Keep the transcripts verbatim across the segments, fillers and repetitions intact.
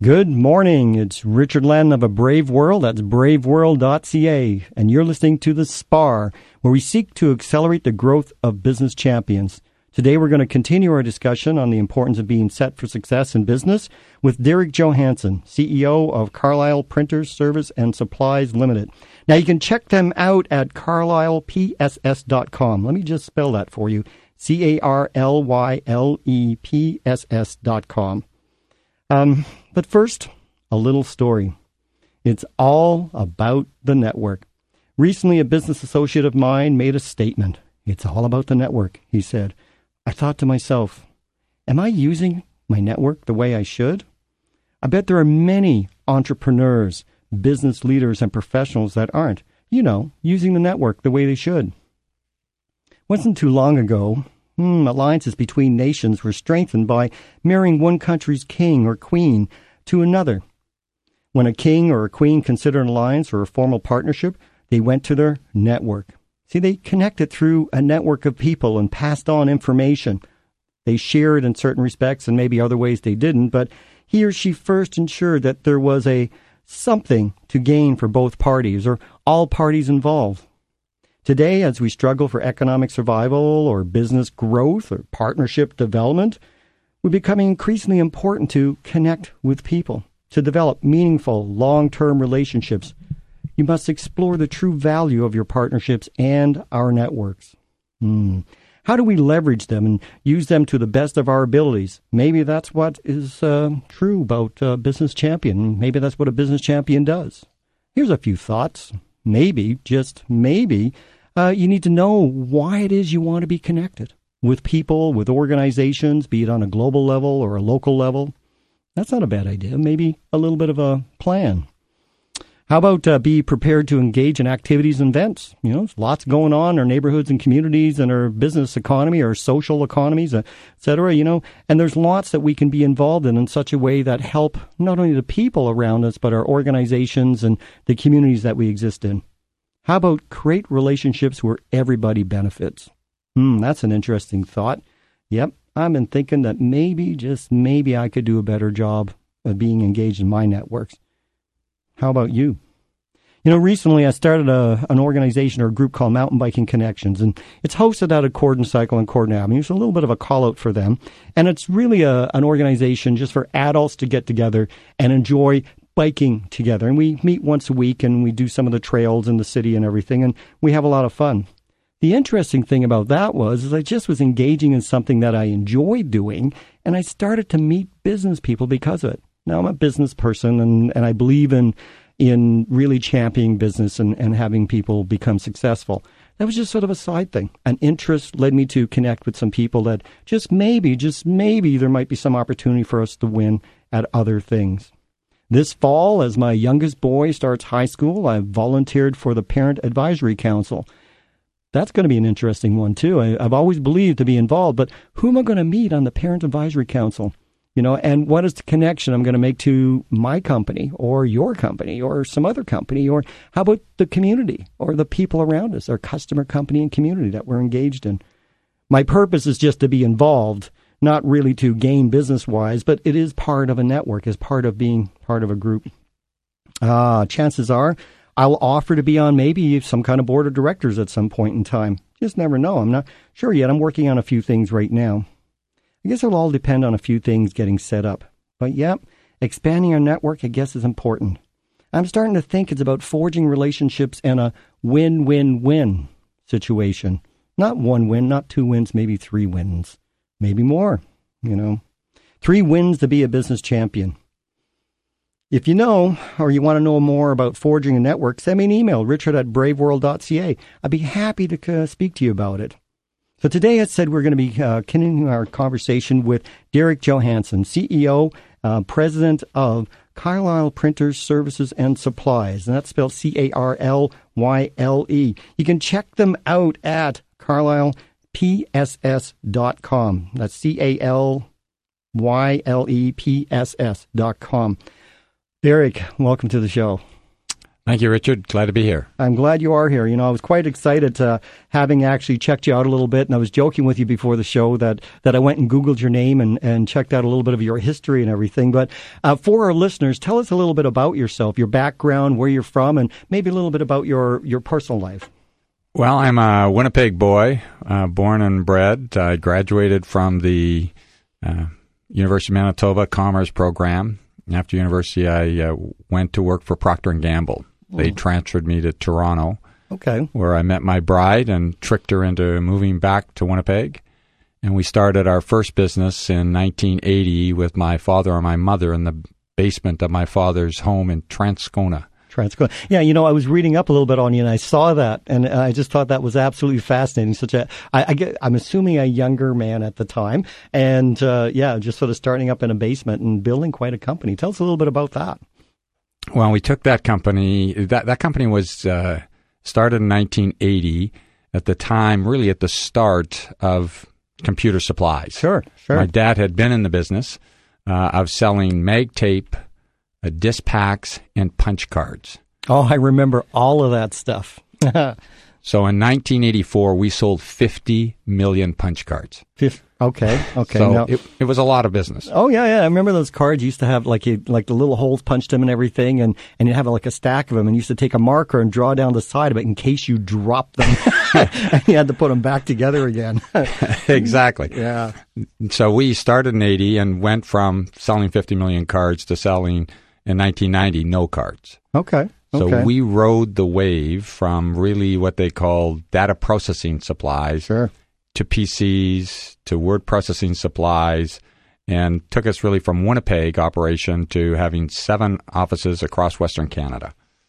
Good morning. It's Richard Len of A Brave World. That's brave world dot c a. And you're listening to The Spar, where we seek to accelerate the growth of business champions. Today we're going to continue our discussion on the importance of being set for success in business with Derek Johansson, C E O of Carlisle Printers, Service and Supplies Limited. Now you can check them out at carlisle p s s dot com. Let me just spell that for you. C A R L Y L E P S S dot com. Um, but first, a little story. It's all about the network. Recently, a business associate of mine made a statement. It's all about the network, he said. I thought to myself, am I using my network the way I should? I bet there are many entrepreneurs, business leaders, and professionals that aren't, you know, using the network the way they should. Wasn't too long ago, Hmm, alliances between nations were strengthened by marrying one country's king or queen to another. When a king or a queen considered an alliance or a formal partnership, they went to their network. See, they connected through a network of people and passed on information. They shared in certain respects and maybe other ways they didn't, but he or she first ensured that there was a something to gain for both parties or all parties involved. Today, as we struggle for economic survival or business growth or partnership development, we're becoming increasingly important to connect with people, to develop meaningful, long-term relationships. You must explore the true value of your partnerships and our networks. Hmm. How do we leverage them and use them to the best of our abilities? Maybe that's what is uh, true about a business champion. Maybe that's what a business champion does. Here's a few thoughts. Maybe, just maybe, uh, you need to know why it is you want to be connected with people, with organizations, be it on a global level or a local level. That's not a bad idea. Maybe a little bit of a plan. How about uh, be prepared to engage in activities and events? You know, there's lots going on in our neighborhoods and communities and our business economy, our social economies, uh, et cetera, you know, and there's lots that we can be involved in in such a way that help not only the people around us, but our organizations and the communities that we exist in. How about create relationships where everybody benefits? Hmm, that's an interesting thought. Yep, I've been thinking that maybe, just maybe I could do a better job of being engaged in my networks. How about you? You know, recently I started a, an organization or a group called Mountain Biking Connections, and it's hosted out of Cordon Cycle and Cordon Avenue. It's a little bit of a call out for them. And it's really a, an organization just for adults to get together and enjoy biking together. And we meet once a week and we do some of the trails in the city and everything, and we have a lot of fun. The interesting thing about that was is I just was engaging in something that I enjoyed doing, and I started to meet business people because of it. Now, I'm a business person, and, and I believe in in really championing business and, and having people become successful. That was just sort of a side thing. An interest led me to connect with some people that just maybe, just maybe there might be some opportunity for us to win at other things. This fall, as my youngest boy starts high school, I've volunteered for the Parent Advisory Council. That's going to be an interesting one, too. I, I've always believed to be involved, but who am I going to meet on the Parent Advisory Council? You know, and what is the connection I'm going to make to my company or your company or some other company? Or how about the community or the people around us, our customer, company, and community that we're engaged in? My purpose is just to be involved, not really to gain business-wise, but it is part of a network, is part of being part of a group. Uh, chances are I'll offer to be on maybe some kind of board of directors at some point in time. Just never know. I'm not sure yet. I'm working on a few things right now. I guess it'll all depend on a few things getting set up. But yeah, expanding our network, I guess, is important. I'm starting to think it's about forging relationships in a win-win-win situation. Not one win, not two wins, maybe three wins. Maybe more, you know. Three wins to be a business champion. If you know or you want to know more about forging a network, send me an email, richard at brave world dot c a. I'd be happy to uh, speak to you about it. So today I said we're going to be uh, continuing our conversation with Derek Johansson, C E O, uh, President of Carlisle Printers, Services and Supplies. And that's spelled C A R L Y L E. You can check them out at carlisle p s s dot com. That's C A L Y L E P S S dot com. Derek, welcome to the show. Thank you, Richard. Glad to be here. I'm glad you are here. You know, I was quite excited to having actually checked you out a little bit, and I was joking with you before the show that, that I went and Googled your name and, and checked out a little bit of your history and everything. But uh, for our listeners, tell us a little bit about yourself, your background, where you're from, and maybe a little bit about your, your personal life. Well, I'm a Winnipeg boy, uh, born and bred. I graduated from the uh, University of Manitoba Commerce program. After university, I uh, went to work for Procter and Gamble. They transferred me to Toronto, okay, where I met my bride and tricked her into moving back to Winnipeg. And we started our first business in nineteen eighty with my father and my mother in the basement of my father's home in Transcona. Transcona. Yeah, you know, I was reading up a little bit on you, and I saw that, and I just thought that was absolutely fascinating. Such a, I, I get, I'm assuming a younger man at the time, and uh, yeah, just sort of starting up in a basement and building quite a company. Tell us a little bit about that. Well, we took that company, that, that company was uh, started in nineteen eighty, at the time, really at the start of computer supplies. Sure, sure. My dad had been in the business uh, of selling mag tape, uh, disc packs, and punch cards. Oh, I remember all of that stuff. So in nineteen eighty-four, we sold fifty million punch cards. Fifth, okay, okay. So now, it, it was a lot of business. Oh yeah, yeah. I remember those cards. You used to have like you, like the little holes punched in and everything, and and you have like a stack of them. And you used to take a marker and draw down the side of it in case you dropped them. And you had to put them back together again. Exactly. Yeah. So we started in eighty and went from selling fifty million cards to selling in nineteen ninety no cards. Okay. So okay. we rode the wave from really what they call data processing supplies sure. to P Cs to word processing supplies, and took us really from Winnipeg operation to having seven offices across Western Canada.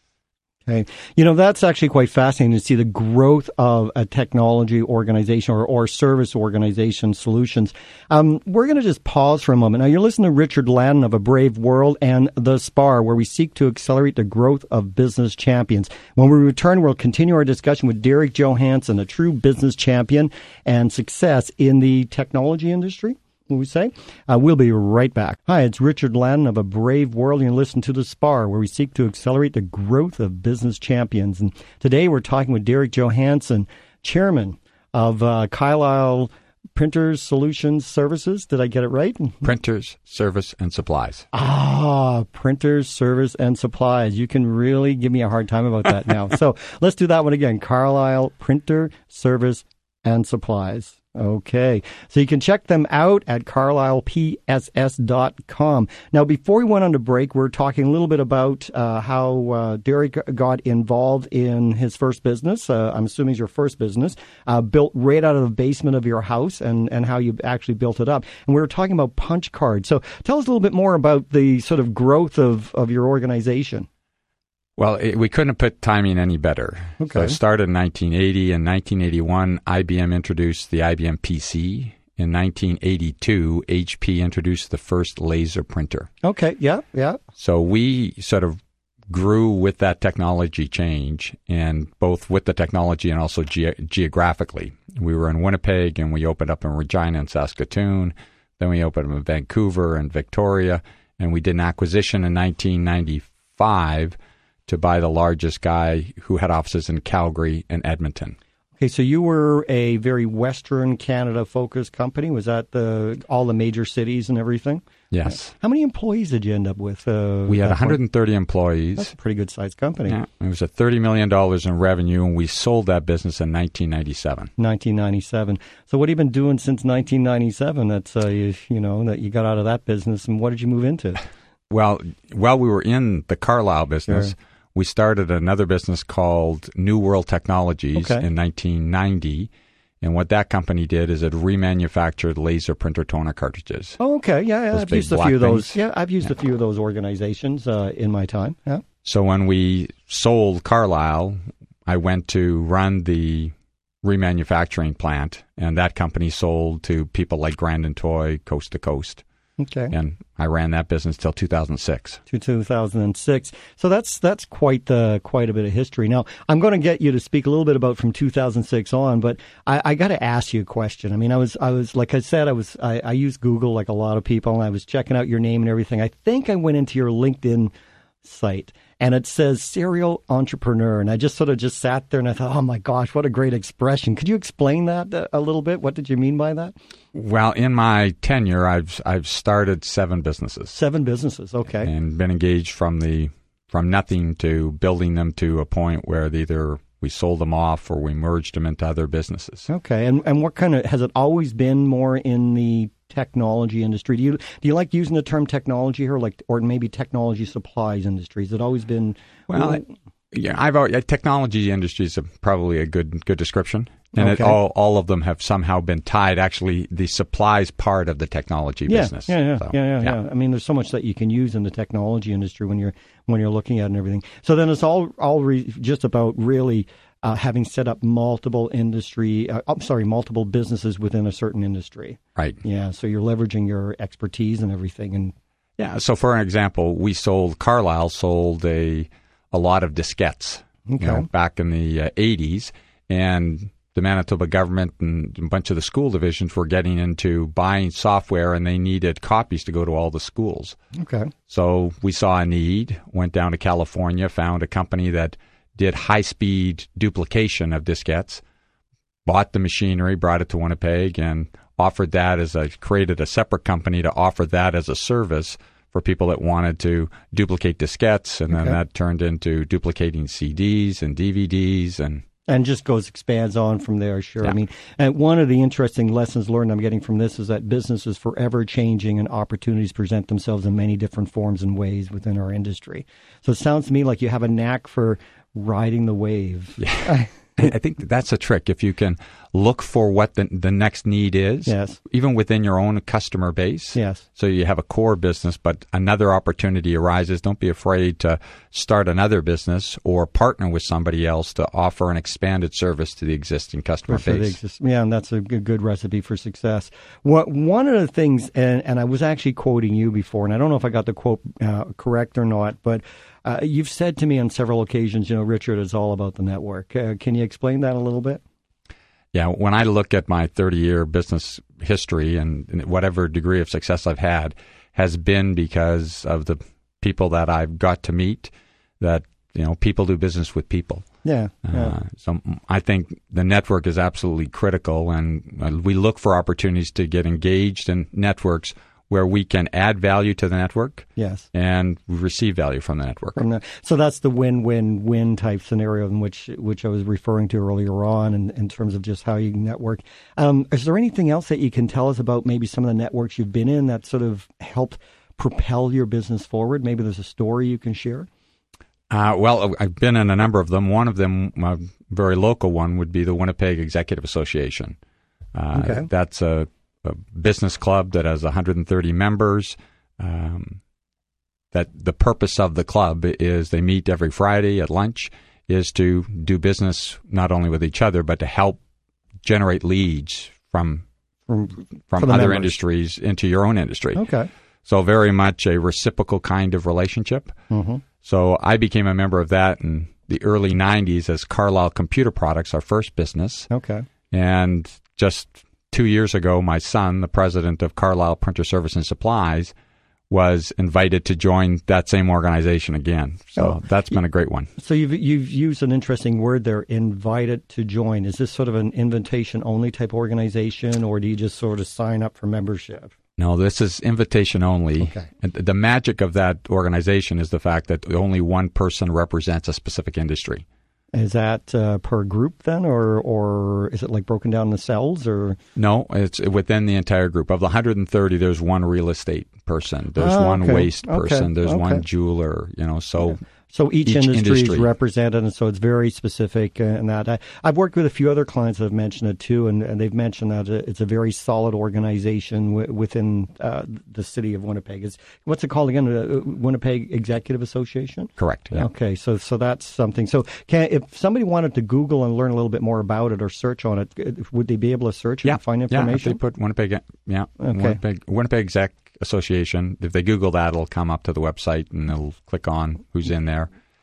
Okay. You know, that's actually quite fascinating to see the growth of a technology organization or, or service organization solutions. Um, we're going to just pause for a moment. Now, you're listening to Richard Ladden of A Brave World and The Spar, where we seek to accelerate the growth of business champions. When we return, we'll continue our discussion with Derek Johansson, a true business champion and success in the technology industry. Will we say? Uh, we'll be right back. Hi, it's Richard Ladden of A Brave World, and you listen to The Spar, where we seek to accelerate the growth of business champions. And today we're talking with Derek Johansson, chairman of uh, Carlisle Printers Solutions Services. Did I get it right? Printers, Service, and Supplies. Ah, Printers, Service, and Supplies. You can really give me a hard time about that now. So let's do that one again. Carlisle Printer, Service, and Supplies. Okay. So you can check them out at carlisle p s s dot com. Now, before we went on to break, we we're talking a little bit about uh, how uh, Derek got involved in his first business. Uh, I'm assuming it's your first business, uh, built right out of the basement of your house, and, and how you actually built it up. And we were talking about punch cards. So tell us a little bit more about the sort of growth of, of your organization. Well, it, we couldn't have put timing any better. Okay. So it started in nineteen eighty. In nineteen eighty-one, I B M introduced the I B M P C. In nineteen eighty-two, H P introduced the first laser printer. Okay, yeah, yeah. So we sort of grew with that technology change, and both with the technology and also ge- geographically. We were in Winnipeg, and we opened up in Regina and Saskatoon. Then we opened up in Vancouver and Victoria, and we did an acquisition in nineteen ninety-five to buy the largest guy who had offices in Calgary and Edmonton. Okay, so you were a very Western Canada-focused company. Was that the all the major cities and everything? Yes. How many employees did you end up with? Uh, we had one hundred thirty point? employees. That's a pretty good-sized company. Yeah, it was at thirty million dollars in revenue, and we sold that business in nineteen ninety-seven. nineteen ninety-seven. So what have you been doing since nineteen ninety-seven? That's uh, you, you know that you got out of that business, and what did you move into? Well, while we were in the Carlisle business, sure. we started another business called New World Technologies okay. in nineteen ninety. And what that company did is it remanufactured laser printer toner cartridges. Oh, okay. Yeah, yeah. Those I've big used a black few of those. things. Yeah, I've used Yeah. a few of those organizations uh, in my time. Yeah. So when we sold Carlisle, I went to run the remanufacturing plant, and that company sold to people like Grandin Toy, Coast to Coast. Okay. And I ran that business till two thousand six. To two thousand six. So that's that's quite the quite a bit of history. Now, I'm going to get you to speak a little bit about from two thousand six on, but I, I got to ask you a question. I mean, I was I was like I said, I was I, I use Google like a lot of people, and I was checking out your name and everything. I think I went into your LinkedIn site, and it says serial entrepreneur. And I just sort of just sat there and I thought, oh my gosh, what a great expression. Could you explain that a little bit? What did you mean by that? Well, in my tenure, I've I've started seven businesses. Seven businesses, okay. And been engaged from the from nothing to building them to a point where either we sold them off or we merged them into other businesses. Okay. And and what kind of, has it always been more in the technology industry? Do you do you like using the term technology here, like, or maybe technology supplies industry? Has it always been? Well, I, yeah, I've always, technology industry is a, probably a good good description, and okay. it, all all of them have somehow been tied. Actually, the supplies part of the technology yeah, business. Yeah, yeah, so, yeah, yeah, yeah, yeah. I mean, there's so much that you can use in the technology industry when you're when you're looking at it and everything. So then it's all all re- just about really. Uh, having set up multiple industry, uh, I'm sorry, multiple businesses within a certain industry. Right. Yeah. So you're leveraging your expertise and everything. And yeah. So for an example, we sold Carlisle sold a a lot of diskettes. Okay. You know, back in the uh, eighties, and the Manitoba government and a bunch of the school divisions were getting into buying software, and they needed copies to go to all the schools. Okay. So we saw a need, went down to California, found a company that did high-speed duplication of diskettes, bought the machinery, brought it to Winnipeg, and offered that as a, created a separate company to offer that as a service for people that wanted to duplicate diskettes, and okay. then that turned into duplicating C Ds and D V Ds and... And just goes, expands on from there, sure. Yeah. I mean, and one of the interesting lessons learned I'm getting from this is that business is forever changing and opportunities present themselves in many different forms and ways within our industry. So it sounds to me like you have a knack for riding the wave. Yeah. I think that's a trick. If you can look for what the the next need is, yes. even within your own customer base. Yes. So you have a core business, but another opportunity arises. Don't be afraid to start another business or partner with somebody else to offer an expanded service to the existing customer For base. Exist- yeah, and that's a good, good recipe for success. What, one of the things, and, and I was actually quoting you before, and I don't know if I got the quote uh, correct or not, but uh, you've said to me on several occasions, you know, Richard, it's all about the network. Uh, can you explain that a little bit? Yeah, when I look at my thirty-year business history and, and whatever degree of success I've had has been because of the people that I've got to meet, that, you know, people do business with people. Yeah. yeah. Uh, so I think the network is absolutely critical, and we look for opportunities to get engaged in networks where we can add value to the network, yes, and receive value from the network. From the, so that's the win-win-win type scenario in which which I was referring to earlier on, in, in terms of just how you network. Um, is there anything else that you can tell us about maybe some of the networks you've been in that sort of helped propel your business forward? Maybe there's a story you can share. Uh, well, I've been in a number of them. One of them, a very local one, would be the Winnipeg Executive Association. Uh, okay. That's a a business club that has one hundred thirty members. Um, that the purpose of the club is they meet every Friday at lunch is to do business not only with each other, but to help generate leads from from, from other members. industries into your own industry. Okay. So very much a reciprocal kind of relationship. Mm-hmm. So I became a member of that in the early nineties as Carlisle Computer Products, our first business. Okay. And just two years ago, my son, the president of Carlisle Printer Service and Supplies, was invited to join that same organization again. So oh, that's been a great one. So you've you've used an interesting word there, invited to join. Is this sort of an invitation-only type organization, or do you just sort of sign up for membership? No, this is invitation only. Okay. And the magic of that organization is the fact that only one person represents a specific industry. Is that uh, per group then, or or is it like broken down into cells? Or no, it's within the entire group. Of the one hundred thirty, there's one real estate person, there's oh, one okay. waste okay. person, there's okay. one jeweler. You know, so. Yeah. So each, each industry, industry is represented, and so it's very specific. Uh, in that I, I've worked with a few other clients that have mentioned it too, and, and they've mentioned that it's a very solid organization w- within uh, the city of Winnipeg. Is what's it called again? Uh, Winnipeg Executive Association. Correct. Yeah. Okay, so so that's something. So can if somebody wanted to Google and learn a little bit more about it or search on it, would they be able to search it yeah. and find information? Yeah, if they put Winnipeg, yeah, okay. Winnipeg, Winnipeg Exec Association. If they Google that, it'll come up to the website, and they'll click on who's in there.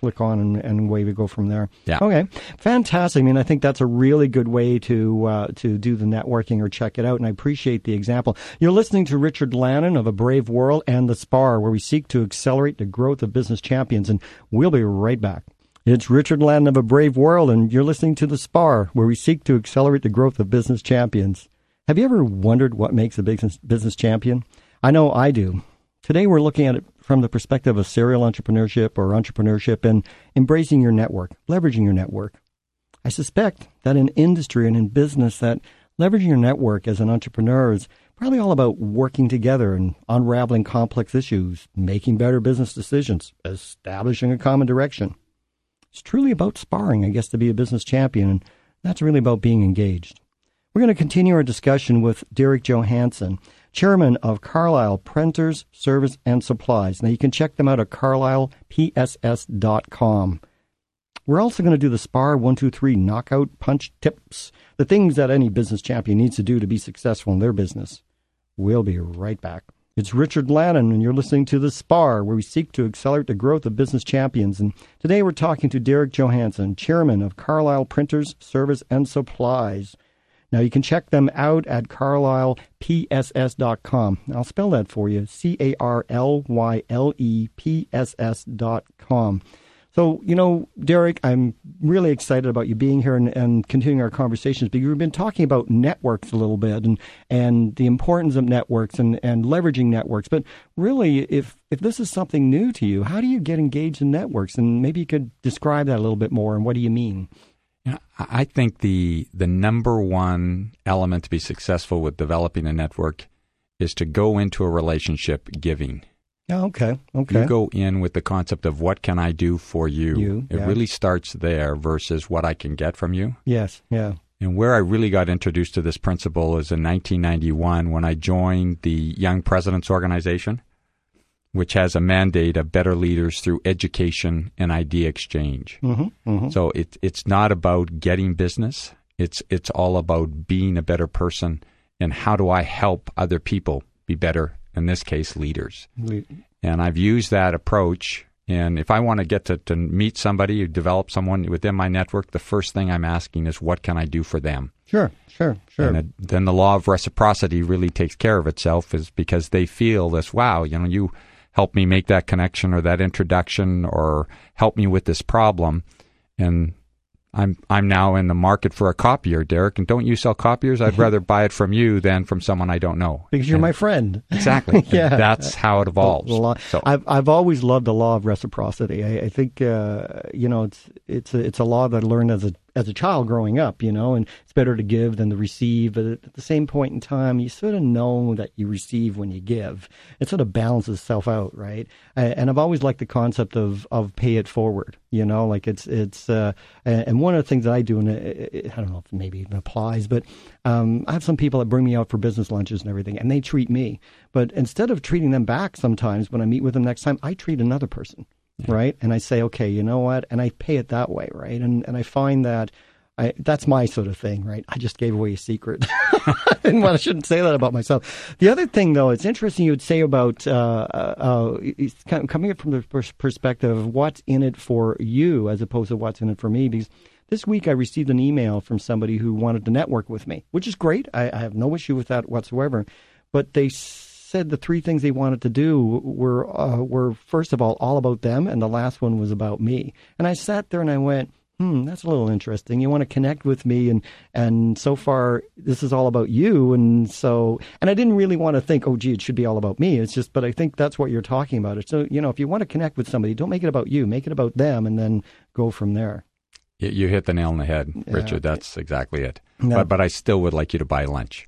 click on and, and away we go from there. Yeah. Okay. Fantastic. I mean, I think that's a really good way to uh, to do the networking or check it out, and I appreciate the example. You're listening to Richard Lannon of A Brave World and The Spar, where we seek to accelerate the growth of business champions, and we'll be right back. It's Richard Lannon of A Brave World, and you're listening to The Spar, where we seek to accelerate the growth of business champions. Have you ever wondered what makes a business business champion? I know I do. Today we're looking at it from the perspective of serial entrepreneurship or entrepreneurship and embracing your network, leveraging your network. I suspect that in industry and in business that leveraging your network as an entrepreneur is probably all about working together and unraveling complex issues, making better business decisions, establishing a common direction. It's truly about sparring, I guess, to be a business champion, and that's really about being engaged. We're going to continue our discussion with Derek Johansson, chairman of Carlisle Printers, Service, and Supplies. Now, you can check them out at carlisle p s s dot com. We're also going to do the SPAR one two three knockout punch tips, the things that any business champion needs to do to be successful in their business. We'll be right back. It's Richard Lannon, and you're listening to The SPAR, where we seek to accelerate the growth of business champions. And today we're talking to Derek Johansson, chairman of Carlisle Printers, Service, and Supplies. Now, you can check them out at carlisle p s s dot com. I'll spell that for you, C A R L Y L E P S S dot com. So, you know, Derek, I'm really excited about you being here and, and continuing our conversations, because we've been talking about networks a little bit and, and the importance of networks and, and leveraging networks. But really, if, if this is something new to you, how do you get engaged in networks? And maybe you could describe that a little bit more, and what do you mean? Yeah, I think the the number one element to be successful with developing a network is to go into a relationship giving. Oh, okay, okay. You go in with the concept of what can I do for you. You, it yeah. really starts there versus what I can get from you. Yes, yeah. And where I really got introduced to this principle is in nineteen ninety-one when I joined the Young Presidents Organization, which has a mandate of better leaders through education and idea exchange. Mm-hmm, mm-hmm. So it, it's not about getting business. It's it's all about being a better person and how do I help other people be better, in this case, leaders. Le- and I've used that approach. And if I want to get to, to meet somebody, develop someone within my network, the first thing I'm asking is, what can I do for them? Sure, sure, sure. And it, then the law of reciprocity really takes care of itself, is because they feel this, wow, you know, you help me make that connection or that introduction or help me with this problem. And I'm I'm now in the market for a copier, Derek, and don't you sell copiers? I'd rather buy it from you than from someone I don't know. Because you're and my friend. Exactly. Yeah. That's how it evolves. The, the law, so, I've I've always loved the law of reciprocity. I, I think uh, you know it's it's a, it's a law that I learned as a as a child growing up, you know, and it's better to give than to receive. But at the same point in time, you sort of know that you receive when you give. It sort of balances itself out, right? And I've always liked the concept of, of pay it forward, you know, like it's, it's, uh, and one of the things that I do, and it, I don't know if maybe it applies, but um, I have some people that bring me out for business lunches and everything, and they treat me. But instead of treating them back sometimes when I meet with them next time, I treat another person. Yeah. Right. And I say, okay, you know what? And I pay it that way. Right. And and I find that I, that's my sort of thing. Right. I just gave away a secret. And well, I shouldn't say that about myself. The other thing, though, it's interesting you would say about uh, uh, it's kind of coming up from the perspective of what's in it for you as opposed to what's in it for me. Because this week I received an email from somebody who wanted to network with me, which is great. I, I have no issue with that whatsoever. But they said the three things they wanted to do were uh, were first of all all about them, and the last one was about me. And I sat there and I went, hmm, that's a little interesting. You want to connect with me, and and so far this is all about you, and so and I didn't really want to think, oh gee, it should be all about me. It's just, but I think that's what you're talking about. So you know, if you want to connect with somebody, don't make it about you, make it about them, and then go from there. You hit the nail on the head, Yeah, Richard. okay. That's exactly it. No. But but I still would like you to buy lunch.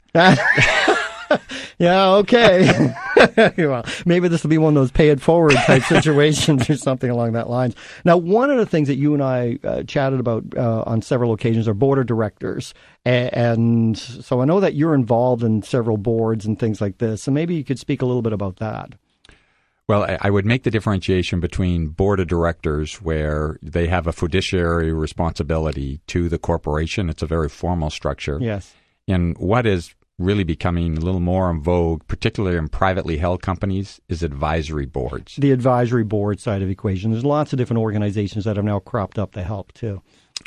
Yeah, okay. Well, maybe this will be one of those pay it forward type situations or something along that lines. Now, one of the things that you and I uh, chatted about uh, on several occasions are board of directors. A- and so I know that you're involved in several boards and things like this. So maybe you could speak a little bit about that. Well, I- I would make the differentiation between board of directors, where they have a fiduciary responsibility to the corporation. It's a very formal structure. Yes. And what is really becoming a little more in vogue, particularly in privately held companies, is advisory boards. The advisory board side of the equation. There's lots of different organizations that have now cropped up to help, too.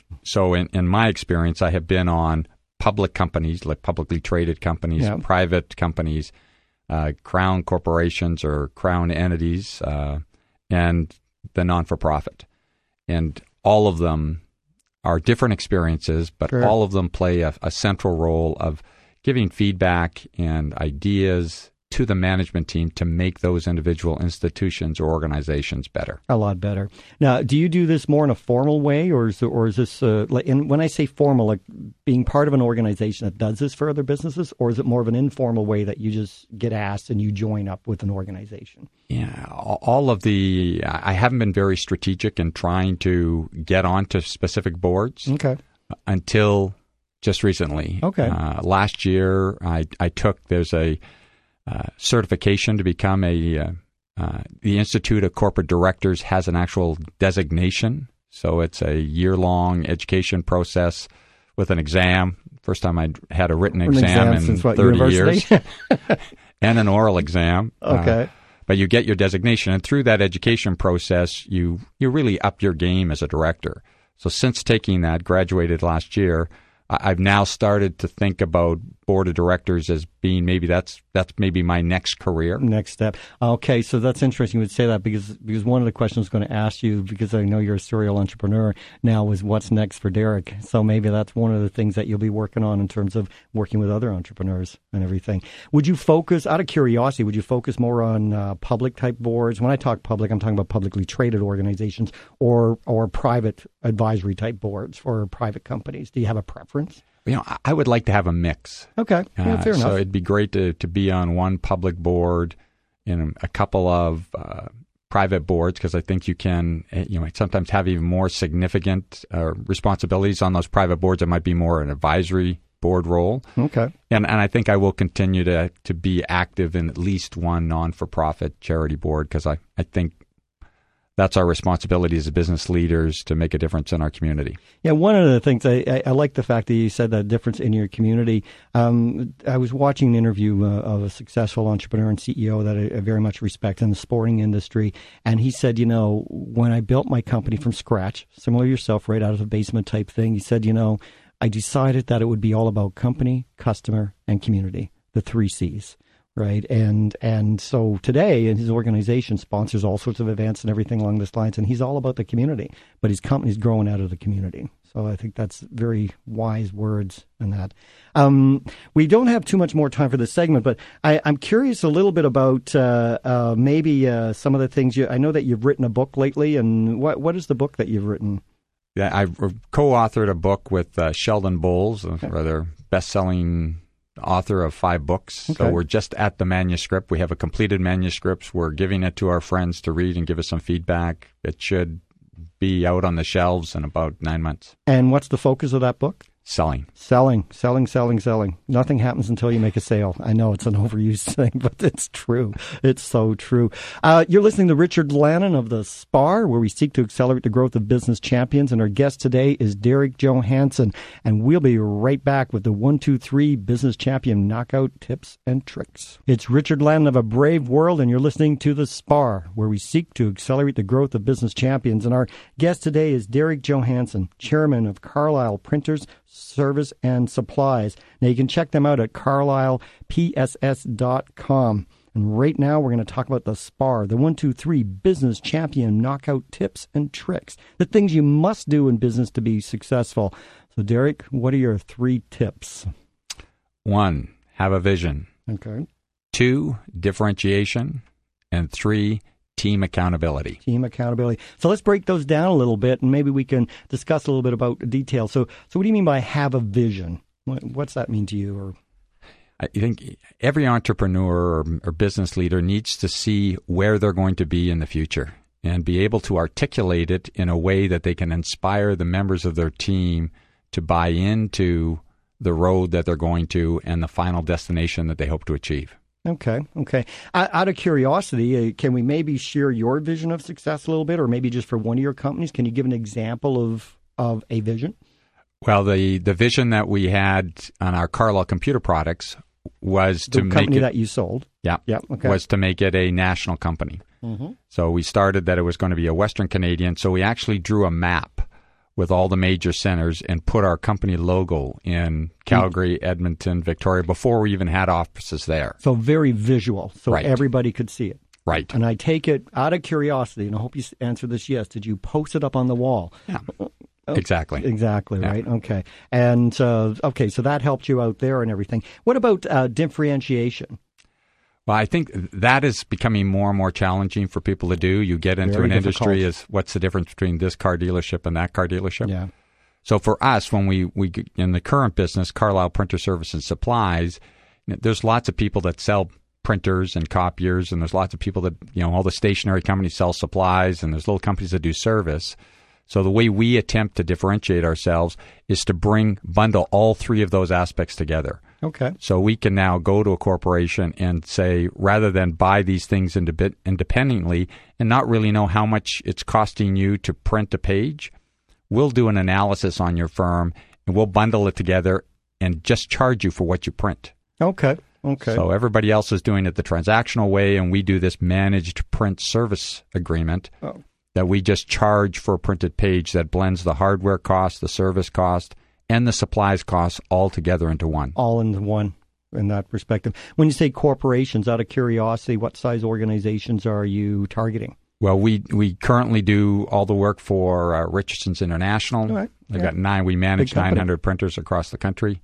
So in, in my experience, I have been on public companies, like publicly traded companies, yeah. private companies, uh, crown corporations or crown entities, uh, and the non-for-profit. And all of them are different experiences, but sure. all of them play a, a central role of giving feedback and ideas to the management team to make those individual institutions or organizations better. A lot better. Now, do you do this more in a formal way, or is, or is this, uh, like, and when I say formal, like being part of an organization that does this for other businesses, or is it more of an informal way that you just get asked and you join up with an organization? Yeah, all of the, I haven't been very strategic in trying to get onto specific boards okay. until just recently. Okay. Uh, last year, I, I took, there's a uh, certification to become a, uh, uh, the Institute of Corporate Directors has an actual designation. So it's a year-long education process with an exam. First time I had a written an exam, exam in what, thirty university? years. And an oral exam. Okay. Uh, but you get your designation, and through that education process, you, you really up your game as a director. So since taking that, graduated last year, I've now started to think about board of directors as being maybe that's that's maybe my next career. Next step. Okay, so that's interesting you would say that because because one of the questions I was going to ask you, because I know you're a serial entrepreneur now, was what's next for Derek. So maybe that's one of the things that you'll be working on in terms of working with other entrepreneurs and everything. Would you focus, out of curiosity, would you focus more on uh, public type boards? When I talk public, I'm talking about publicly traded organizations or or private advisory type boards for private companies. Do you have a preference? You know, I would like to have a mix. Okay, yeah, fair uh, enough. So it'd be great to, to be on one public board and a couple of uh, private boards, because I think you can, you know, sometimes have even more significant uh, responsibilities on those private boards. It might be more an advisory board role. Okay. And and I think I will continue to, to be active in at least one non-for-profit charity board, because I, I think that's our responsibility as business leaders to make a difference in our community. Yeah, one of the things, I, I, I like the fact that you said that difference in your community. Um, I was watching an interview uh, of a successful entrepreneur and C E O that I, I very much respect in the sporting industry. And he said, you know, when I built my company from scratch, similar to yourself, right out of the basement type thing, he said, you know, I decided that it would be all about company, customer, and community, the three C's. Right. And and so today, and his organization sponsors all sorts of events and everything along this lines. And he's all about the community, but his company's growing out of the community. So I think that's very wise words in that. Um, we don't have too much more time for this segment, but I, I'm curious a little bit about uh, uh, maybe uh, some of the things you, I know that you've written a book lately. And what what is the book that you've written? Yeah, I've co-authored a book with uh, Sheldon Bowles, a okay. rather best-selling author of five books. Okay. So we're just at the manuscript. We have a completed manuscript. We're giving it to our friends to read and give us some feedback. It should be out on the shelves in about nine months. And what's the focus of that book? Selling. Selling, selling, selling, selling. Nothing happens until you make a sale. I know it's an overused thing, but it's true. It's so true. Uh, you're listening to Richard Lannon of the SPAR, where we seek to accelerate the growth of business champions. And our guest today is Derek Johansson. And we'll be right back with the one two three Business Champion Knockout Tips and Tricks. It's Richard Lannon of A Brave World, and you're listening to the SPAR, where we seek to accelerate the growth of business champions. And our guest today is Derek Johansson, chairman of Carlisle Printers, Service and Supplies. Now, you can check them out at carlisle p s s dot com. And right now, we're going to talk about the SPAR, the one two three Business Champion Knockout Tips and Tricks, the things you must do in business to be successful. So, Derek, what are your three tips? One, have a vision. Okay. Two, differentiation. And three, team accountability. Team accountability. So let's break those down a little bit, and maybe we can discuss a little bit about detail. So, so what do you mean by have a vision? What, what's that mean to you? Or I think every entrepreneur or, or business leader needs to see where they're going to be in the future and be able to articulate it in a way that they can inspire the members of their team to buy into the road that they're going to and the final destination that they hope to achieve. Okay, okay. Out of curiosity, uh, can we maybe share your vision of success a little bit, or maybe just for one of your companies? Can you give an example of, of a vision? Well, the, the vision that we had on our Carlisle computer products was the to make company it, that you sold. Yeah, yeah, okay. was to make it a national company. Mm-hmm. So we started that it was going to be a Western Canadian. So we actually drew a map with all the major centers and put our company logo in Calgary, Edmonton, Victoria before we even had offices there. So very visual, so Right. everybody could see it. Right. And I take it out of curiosity, and I hope you answer this yes. Did you post it up on the wall? Yeah. Exactly. Exactly, Yeah. right? Okay. And, uh, okay, so that helped you out there and everything. What about uh, differentiation? Well, I think that is becoming more and more challenging for people to do. You get into Very an industry difficult. as what's the difference between this car dealership and that car dealership? Yeah. So for us, when we, we in the current business, Carlisle Printer Service and Supplies, there's lots of people that sell printers and copiers, and there's lots of people that, you know, all the stationery companies sell supplies, and there's little companies that do service. So the way we attempt to differentiate ourselves is to bring, bundle all three of those aspects together. Okay. So we can now go to a corporation and say, rather than buy these things indep- independently and not really know how much it's costing you to print a page, we'll do an analysis on your firm and we'll bundle it together and just charge you for what you print. Okay. Okay. So everybody else is doing it the transactional way, and we do this managed print service agreement Oh. that we just charge for a printed page that blends the hardware cost, the service cost, and the supplies costs all together into one. All in one in that perspective. When you say corporations, out of curiosity, what size organizations are you targeting? Well, we we currently do all the work for uh, Richardson's International. All right. They've Yeah. got nine. We manage Big company. nine hundred printers across the country.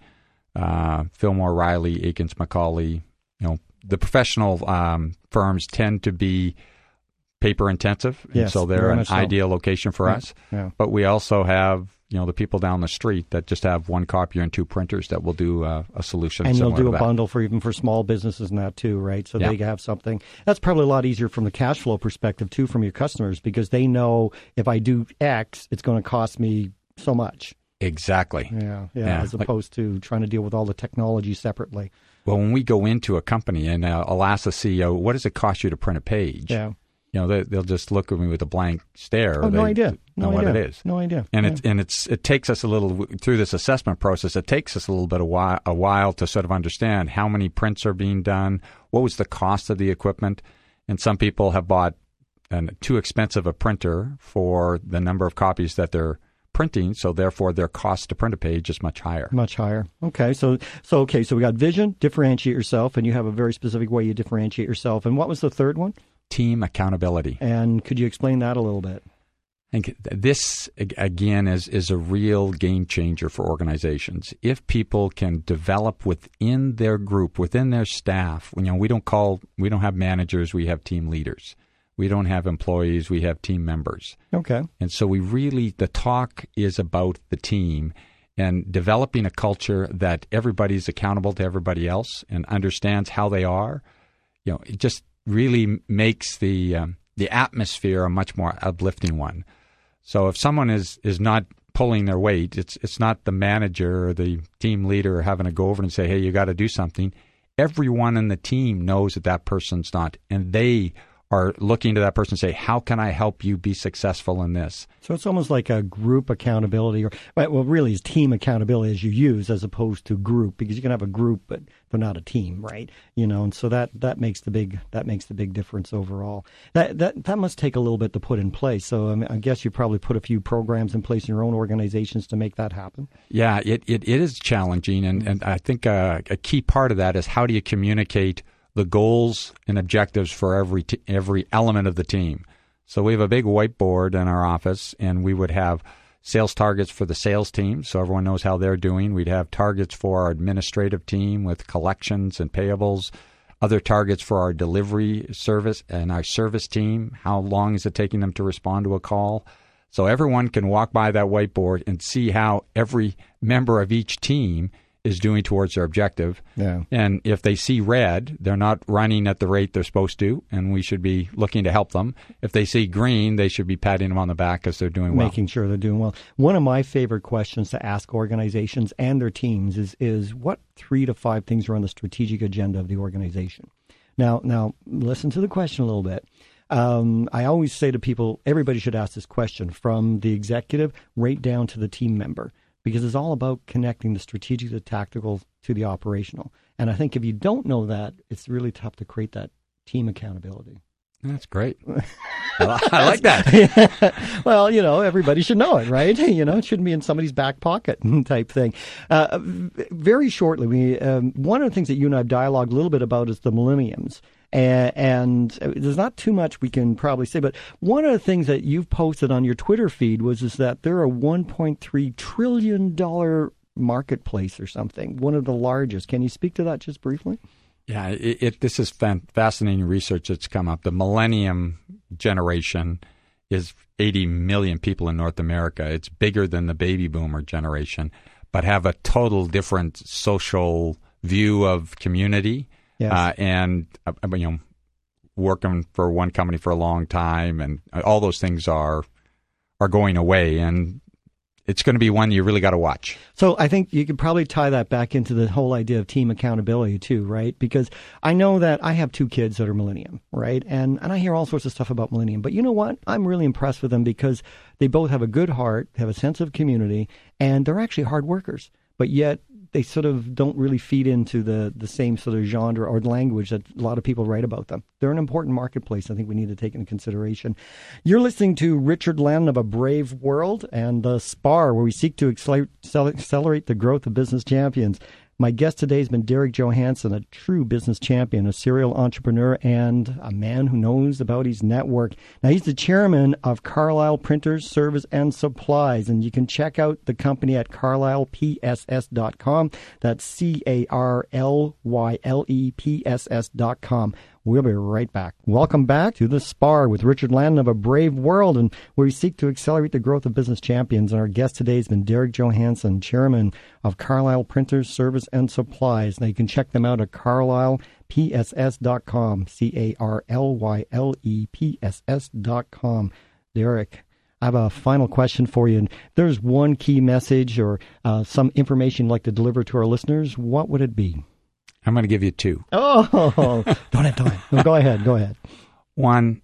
Uh, Fillmore, Riley, Aikens, McCauley. You know, the professional um, firms tend to be paper intensive, and Yes, so they're very an much so. ideal location for Yeah, us. yeah. But we also have, you know, the people down the street that just have one copier and two printers that will do uh, a solution. And you'll similar do a to that. bundle for even for small businesses and that too, right? So Yeah. they have something. That's probably a lot easier from the cash flow perspective too, from your customers, because they know if I do X, it's going to cost me so much. Exactly. Yeah, yeah. Yeah, As like- opposed to trying to deal with all the technology separately. Well, when we go into a company and uh, I'll ask the C E O, what does it cost you to print a page? Yeah. You know, they, they'll just look at me with a blank stare. Oh, no They idea. don't No know idea. what it is. No idea. And Yeah. it's and it's it takes us a little through this assessment process. It takes us a little bit a while, a while to sort of understand how many prints are being done, what was the cost of the equipment, and some people have bought an, too expensive a printer for the number of copies that they're printing, so therefore their cost to print a page is much higher. Much higher. Okay, so so okay, so we got vision, differentiate yourself, and you have a very specific way you differentiate yourself. And what was the third one? Team accountability. And could you explain that a little bit? I think this, again, is, is a real game changer for organizations. If people can develop within their group, within their staff, you know, we don't call, we don't have managers, we have team leaders. We don't have employees, we have team members. Okay. And so we really, the talk is about the team and developing a culture that everybody's accountable to everybody else and understands how they are. You know, it just really makes the um, the atmosphere a much more uplifting one. So if someone is, is not pulling their weight, it's it's not the manager or the team leader having to go over and say, hey, you got to do something. Everyone in the team knows that that person's not, and they are looking to that person and say, how can I help you be successful in this? So it's almost like a group accountability, or well, really, it's team accountability as you use, as opposed to group, because you can have a group, but they're not a team, right? You know, and so that, that makes the big that makes the big difference overall. That that that must take a little bit to put in place. So I, mean, I guess you probably put a few programs in place in your own organizations to make that happen. Yeah, it it, it is challenging, and and I think uh, a key part of that is how do you communicate the goals and objectives for every t- every element of the team. So we have a big whiteboard in our office, and we would have sales targets for the sales team, so everyone knows how they're doing. We'd have targets for our administrative team with collections and payables, other targets for our delivery service and our service team. How long is it taking them to respond to a call? So everyone can walk by that whiteboard and see how every member of each team is doing towards their objective. Yeah. And if they see red, they're not running at the rate they're supposed to, and we should be looking to help them. If they see green, they should be patting them on the back because they're doing well. Making sure they're doing well. One of my favorite questions to ask organizations and their teams is is what three to five things are on the strategic agenda of the organization? Now, now listen to the question a little bit. Um, I always say to people, everybody should ask this question, from the executive right down to the team member. because it's all about connecting the strategic, the tactical to the operational. And I think if you don't know that, it's really tough to create that team accountability. That's great. I like that. Yeah. Well, you know, everybody should know it, right? You know, it shouldn't be in somebody's back pocket type thing. Uh, very shortly, we um, one of the things that you and I have dialogued a little bit about is the millenniums. And, and there's not too much we can probably say, but one of the things that you've posted on your Twitter feed was is that they're a one point three trillion dollars marketplace or something, one of the largest. Can you speak to that just briefly? Yeah, it, it this is fan, fascinating research that's come up. The millennium generation is eighty million people in North America. It's bigger than the baby boomer generation, but have a total different social view of community. Yes. Uh, and uh, you know, working for one company for a long time, and all those things are are going away, and it's going to be one you really got to watch. So I think you could probably tie that back into the whole idea of team accountability too, right? Because I know that I have two kids that are millennium, right? And and I hear all sorts of stuff about millennium. But you know what? I'm really impressed with them because they both have a good heart, have a sense of community, and they're actually hard workers. But yet they sort of don't really feed into the, the same sort of genre or language that a lot of people write about them. They're an important marketplace I think we need to take into consideration. You're listening to Richard Lennon of A Brave World and the SPAR, where we seek to accelerate the growth of business champions. My guest today has been Derek Johansson, a true business champion, a serial entrepreneur, and a man who knows about his network. Now, he's the chairman of Carlisle Printers, Service and Supplies, and you can check out the company at carlisle p s s dot com. That's C A R L Y L E P S S dot com. We'll be right back. Welcome back to The SPAR with Richard Landon of A Brave World, and where we seek to accelerate the growth of business champions. And our guest today has been Derek Johansson, chairman of Carlisle Printers, Service and Supplies. Now you can check them out at carlisle p s s dot com, C A R L Y L E P S S dot com. Derek, I have a final question for you. And if there's one key message or uh, some information you'd like to deliver to our listeners, what would it be? I'm going to give you two. Oh, don't have time. No, go ahead. Go ahead. One,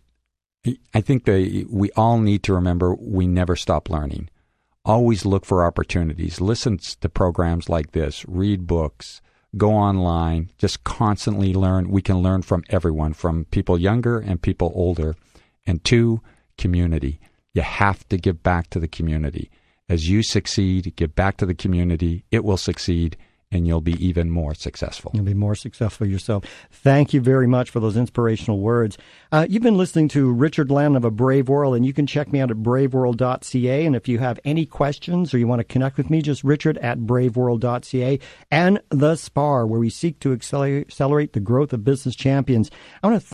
I think that we all need to remember we never stop learning. Always look for opportunities. Listen to programs like this. Read books. Go online. Just constantly learn. We can learn from everyone, from people younger and people older. And two, community. You have to give back to the community. As you succeed, give back to the community. It will succeed, and you'll be even more successful. You'll be more successful yourself. Thank you very much for those inspirational words. Uh, you've been listening to Richard Landon of A Brave World, and you can check me out at brave world dot c a. And if you have any questions or you want to connect with me, just richard at brave world dot c a. And The SPAR, where we seek to accelerate, accelerate the growth of business champions. I want to